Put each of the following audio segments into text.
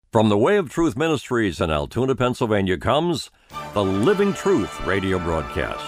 From the Way of Truth Ministries in Altoona, Pennsylvania comes the Living Truth radio broadcast.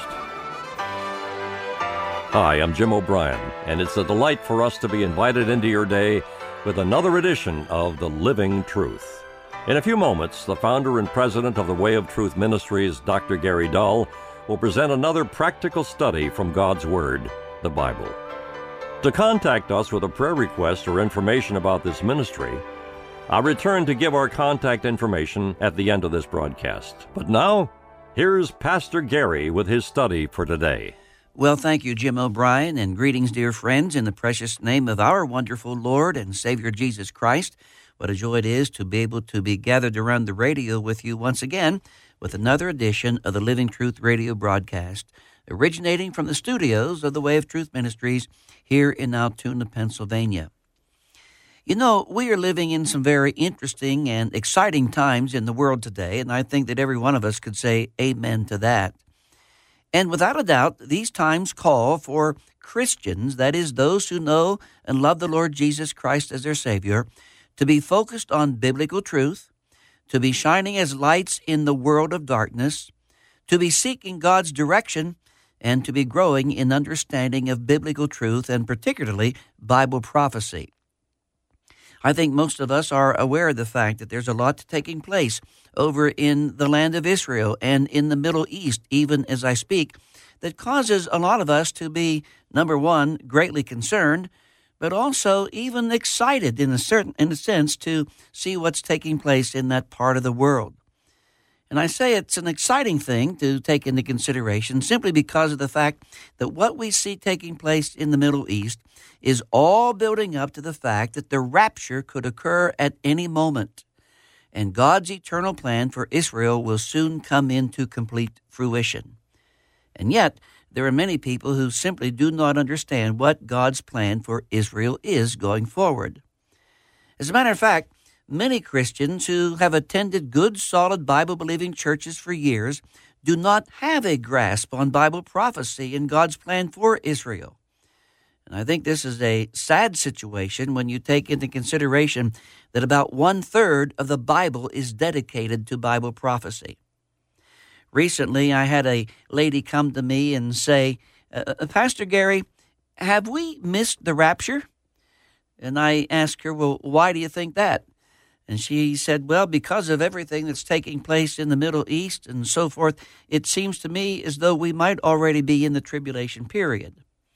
Hi, I'm Jim O'Brien, and it's a delight for us to be invited into your day with another edition of the Living Truth. In a few moments, the founder and president of the Way of Truth Ministries, Dr. Gary Dull, will present another practical study from God's Word, the Bible. To contact us with a prayer request or information about this ministry, I'll return to give our contact information at the end of this broadcast. But now, here's Pastor Gary with his study for today. Well, thank you, Jim O'Brien, and greetings, dear friends, in the precious name of our wonderful Lord and Savior Jesus Christ. What a joy it is to be able to be gathered around the radio with you once again with another edition of the Living Truth radio broadcast, originating from the studios of the Way of Truth Ministries here in Altoona, Pennsylvania. You know, we are living in some very interesting and exciting times in the world today, and I think that every one of us could say amen to that. And without a doubt, these times call for Christians, that is, those who know and love the Lord Jesus Christ as their Savior, to be focused on biblical truth, to be shining as lights in the world of darkness, to be seeking God's direction, and to be growing in understanding of biblical truth and particularly Bible prophecy. I think most of us are aware of the fact that there's a lot taking place over in the land of Israel and in the Middle East, even as I speak, that causes a lot of us to be, number one, greatly concerned, but also even excited in a sense to see what's taking place in that part of the world. And I say it's an exciting thing to take into consideration simply because of the fact that what we see taking place in the Middle East is all building up to the fact that the rapture could occur at any moment. And God's eternal plan for Israel will soon come into complete fruition. And yet, there are many people who simply do not understand what God's plan for Israel is going forward. As a matter of fact, many Christians who have attended good, solid, Bible-believing churches for years do not have a grasp on Bible prophecy and God's plan for Israel. And I think this is a sad situation when you take into consideration that about 1/3 of the Bible is dedicated to Bible prophecy. Recently, I had a lady come to me and say, Pastor Gary, have we missed the rapture? And I asked her, well, why do you think that? And she said, well, because of everything that's taking place in the Middle East and so forth, it seems to me as though we might already be in the tribulation period.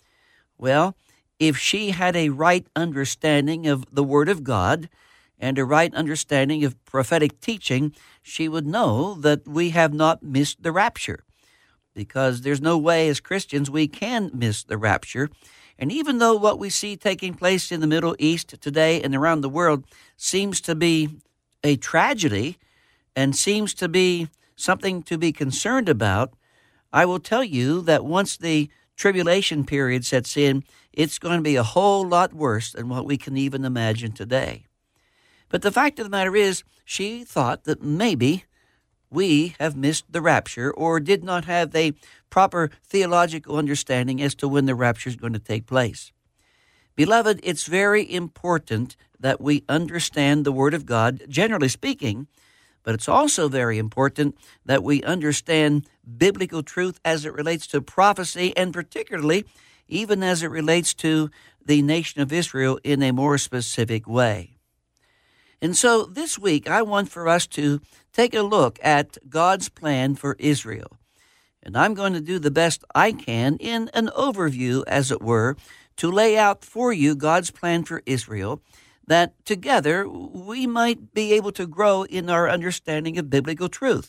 Well, if she had a right understanding of the Word of God and a right understanding of prophetic teaching, she would know that we have not missed the rapture, because there's no way as Christians we can miss the rapture. And even though what we see taking place in the Middle East today and around the world seems to be a tragedy and seems to be something to be concerned about, I will tell you that once the tribulation period sets in, it's going to be a whole lot worse than what we can even imagine today. But the fact of the matter is, she thought that maybe we have missed the rapture or did not have a proper theological understanding as to when the rapture is going to take place. Beloved, it's very important that we understand the Word of God, generally speaking, but it's also very important that we understand biblical truth as it relates to prophecy, and particularly even as it relates to the nation of Israel in a more specific way. And so this week, I want for us to take a look at God's plan for Israel. And I'm going to do the best I can in an overview, as it were, to lay out for you God's plan for Israel, that together we might be able to grow in our understanding of biblical truth.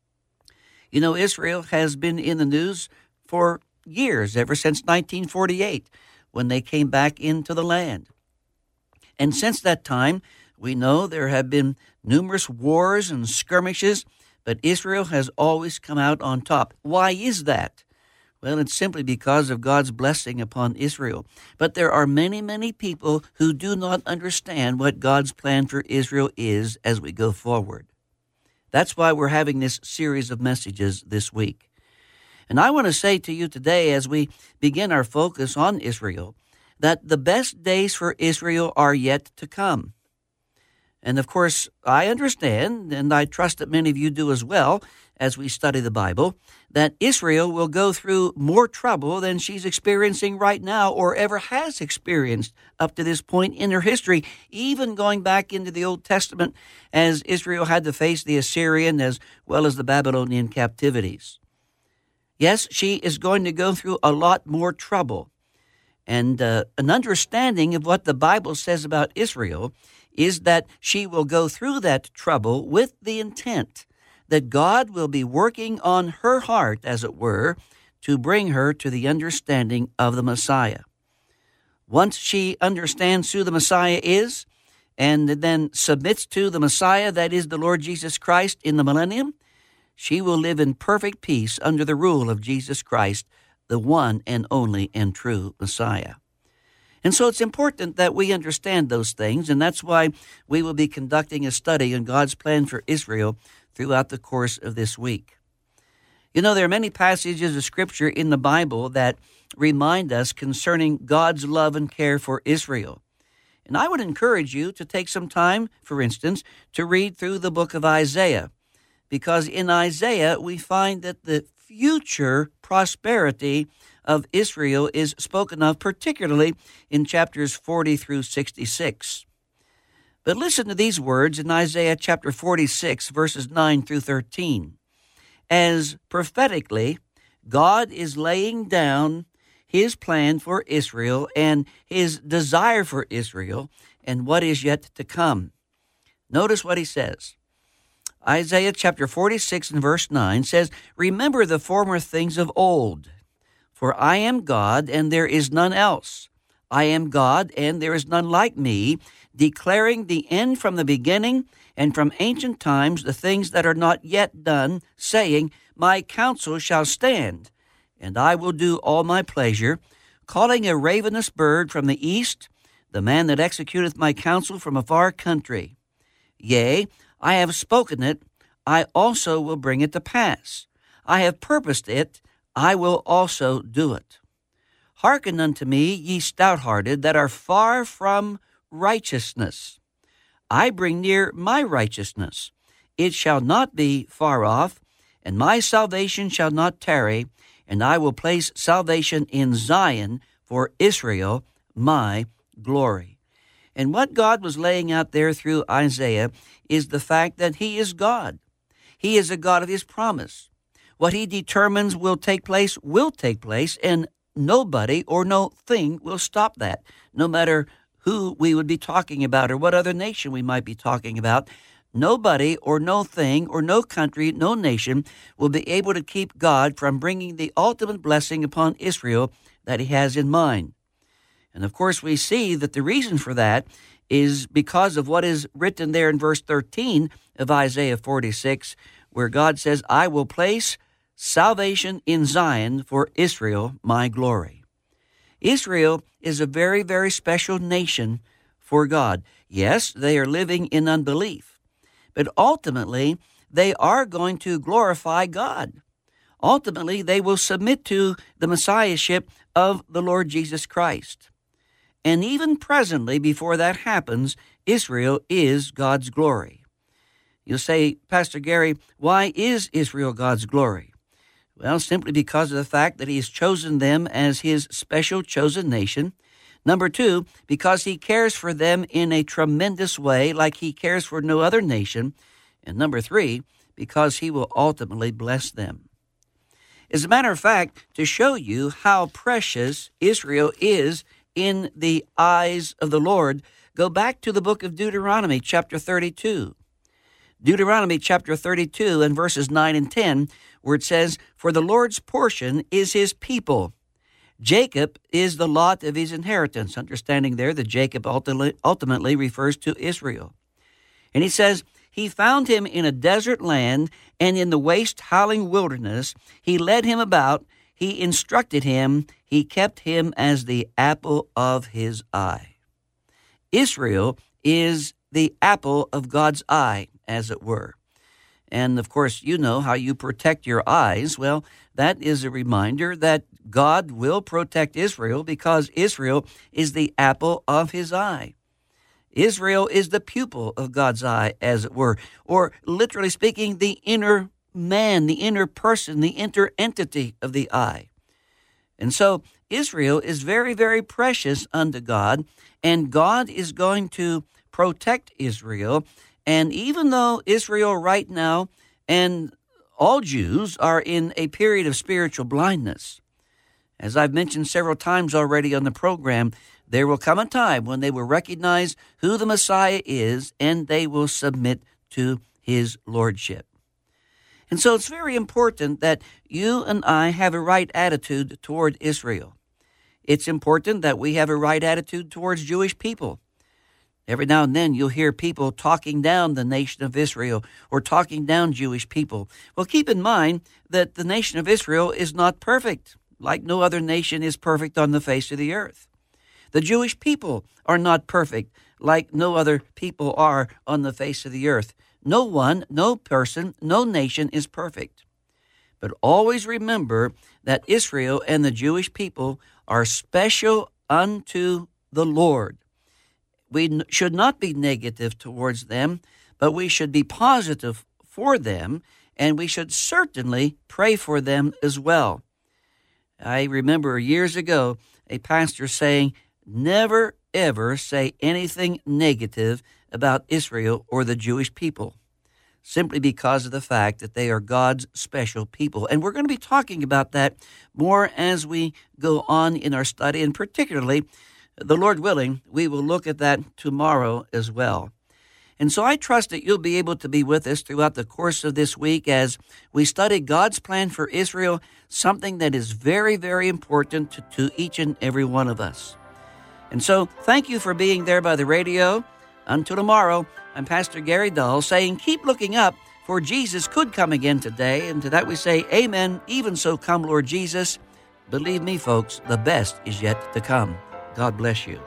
You know, Israel has been in the news for years, ever since 1948, when they came back into the land. And since that time, we know there have been numerous wars and skirmishes, but Israel has always come out on top. Why is that? Well, it's simply because of God's blessing upon Israel. But there are many, many people who do not understand what God's plan for Israel is as we go forward. That's why we're having this series of messages this week. And I want to say to you today, as we begin our focus on Israel, that the best days for Israel are yet to come. And of course, I understand, and I trust that many of you do as well, as we study the Bible, that Israel will go through more trouble than she's experiencing right now or ever has experienced up to this point in her history, even going back into the Old Testament as Israel had to face the Assyrian as well as the Babylonian captivities. Yes, she is going to go through a lot more trouble. And an understanding of what the Bible says about Israel is that she will go through that trouble with the intent that God will be working on her heart, as it were, to bring her to the understanding of the Messiah. Once she understands who the Messiah is and then submits to the Messiah, that is the Lord Jesus Christ, in the millennium, she will live in perfect peace under the rule of Jesus Christ, the one and only and true Messiah. And so it's important that we understand those things, and that's why we will be conducting a study on God's plan for Israel throughout the course of this week. You know, there are many passages of Scripture in the Bible that remind us concerning God's love and care for Israel. And I would encourage you to take some time, for instance, to read through the book of Isaiah, because in Isaiah we find that the future prosperity of Israel is spoken of, particularly in chapters 40 through 66. But listen to these words in Isaiah chapter 46, verses 9 through 13. As prophetically, God is laying down his plan for Israel and his desire for Israel and what is yet to come. Notice what he says. Isaiah chapter 46 and verse 9 says, "Remember the former things of old, for I am God and there is none else. I am God and there is none like me, declaring the end from the beginning and from ancient times the things that are not yet done, saying, My counsel shall stand, and I will do all my pleasure, calling a ravenous bird from the east, the man that executeth my counsel from a far country. Yea, I have spoken it, I also will bring it to pass. I have purposed it, I will also do it. Hearken unto me, ye stout-hearted, that are far from righteousness. I bring near my righteousness. It shall not be far off, and my salvation shall not tarry, and I will place salvation in Zion for Israel, my glory." And what God was laying out there through Isaiah is the fact that he is God. He is a God of his promise. What he determines will take place, and nobody or no thing will stop that, no matter who we would be talking about or what other nation we might be talking about. Nobody or no thing or no country, no nation will be able to keep God from bringing the ultimate blessing upon Israel that he has in mind. And of course, we see that the reason for that is because of what is written there in verse 13 of Isaiah 46, where God says, I will place salvation in Zion for Israel, my glory. Israel is a very, very special nation for God. Yes, they are living in unbelief, but ultimately they are going to glorify God. Ultimately, they will submit to the Messiahship of the Lord Jesus Christ. And even presently, before that happens, Israel is God's glory. You'll say, Pastor Gary, why is Israel God's glory? Well, simply because of the fact that he has chosen them as his special chosen nation. Number two, because he cares for them in a tremendous way, like he cares for no other nation. And number three, because he will ultimately bless them. As a matter of fact, to show you how precious Israel is in the eyes of the Lord, go back to the book of Deuteronomy, chapter 32. Deuteronomy chapter 32 and verses 9 and 10, where it says, For the Lord's portion is his people. Jacob is the lot of his inheritance. Understanding there that Jacob ultimately refers to Israel. And he says, He found him in a desert land and in the waste howling wilderness. He led him about. He instructed him. He kept him as the apple of his eye. Israel is the apple of God's eye, as it were. And, of course, you know how you protect your eyes. Well, that is a reminder that God will protect Israel because Israel is the apple of his eye. Israel is the pupil of God's eye, as it were, or literally speaking, the inner man, the inner person, the inner entity of the eye. And so Israel is very, very precious unto God, and God is going to protect Israel. And even though Israel right now and all Jews are in a period of spiritual blindness, as I've mentioned several times already on the program, there will come a time when they will recognize who the Messiah is, and they will submit to his lordship. And so it's very important that you and I have a right attitude toward Israel. It's important that we have a right attitude towards Jewish people. Every now and then you'll hear people talking down the nation of Israel or talking down Jewish people. Well, keep in mind that the nation of Israel is not perfect, like no other nation is perfect on the face of the earth. The Jewish people are not perfect, like no other people are on the face of the earth. No one, no person, no nation is perfect. But always remember that Israel and the Jewish people are special unto the Lord. We should not be negative towards them, but we should be positive for them, and we should certainly pray for them as well. I remember years ago a pastor saying, never, ever say anything negative about Israel or the Jewish people, simply because of the fact that they are God's special people. And we're going to be talking about that more as we go on in our study, and particularly, the Lord willing, we will look at that tomorrow as well. And so I trust that you'll be able to be with us throughout the course of this week as we study God's plan for Israel, something that is very, very important to each and every one of us. And so thank you for being there by the radio. Until tomorrow, I'm Pastor Gary Dull saying, keep looking up, for Jesus could come again today. And to that we say, amen. Even so come, Lord Jesus. Believe me, folks, the best is yet to come. God bless you.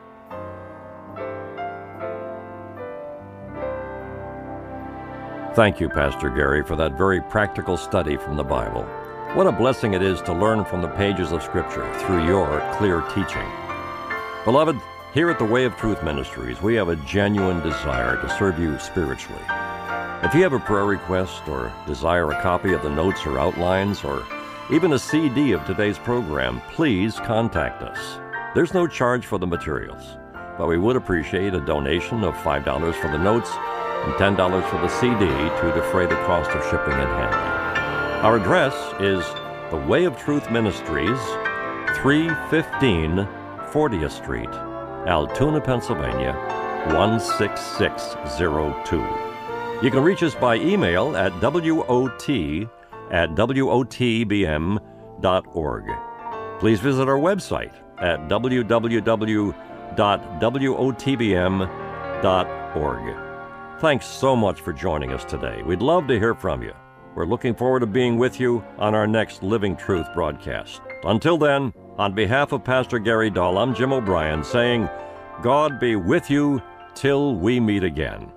Thank you, Pastor Gary, for that very practical study from the Bible. What a blessing it is to learn from the pages of Scripture through your clear teaching. Beloved, here at the Way of Truth Ministries, we have a genuine desire to serve you spiritually. If you have a prayer request or desire a copy of the notes or outlines or even a CD of today's program, please contact us. There's no charge for the materials, but we would appreciate a donation of $5 for the notes and $10 for the CD to defray the cost of shipping and handling. Our address is the Way of Truth Ministries, 315 40th Street, Altoona, Pennsylvania, 16602. You can reach us by email at wot@wotbm.org. Please visit our website at www.wotbm.org. Thanks so much for joining us today. We'd love to hear from you. We're looking forward to being with you on our next Living Truth broadcast. Until then, on behalf of Pastor Gary Dull, I'm Jim O'Brien saying, God be with you till we meet again.